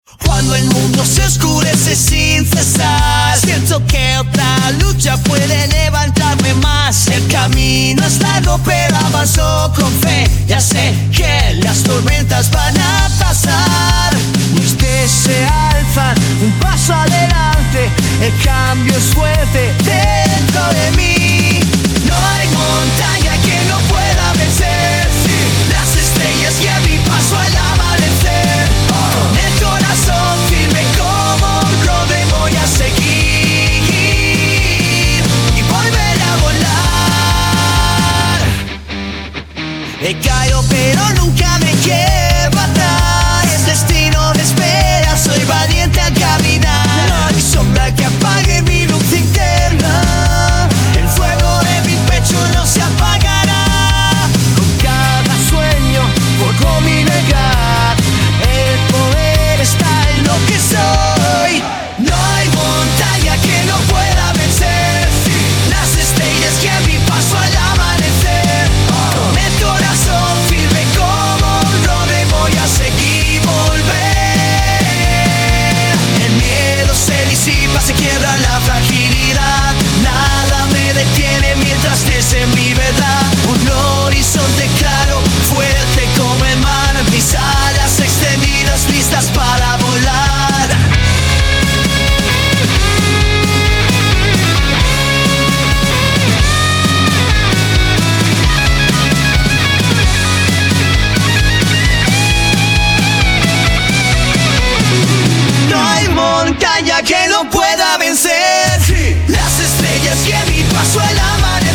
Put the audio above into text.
Cuando el mundo se oscurece sin cesar, siento que otra lucha puede levantarme más. El camino es largo pero avanzo con fe. Ya sé que las tormentas van a pasar. Mis pies se alzan, un paso adelante. El cambio es fuerte dentro de mí. No hay montaña que no pueda vencer. Las estrellas guían mi paso al amanecer. Con el corazón firme como un roble voy a seguir y volver a volar. He caído pero nunca me quedo atrás. El destino me espera, soy valiente al caminar. No hay sombra que apague mi luz interna. El fuego de mi pecho no se apagará. Con cada sueño forjo mi legado. El poder está en lo que soy. No hay montaña que no pueda vencer. Las estrellas guían mi paso al amanecer. Con el corazón firme como un roble voy a seguir y volver. El miedo se disipa, se quiebra la fragilidad. Nada me detiene mientras crece mi verdad. Un horizonte claro, fuerte como el mar. Mis alas extendidas, listas para volar. No hay montaña que no pueda vencer. Las estrellas guían mi paso al amanecer.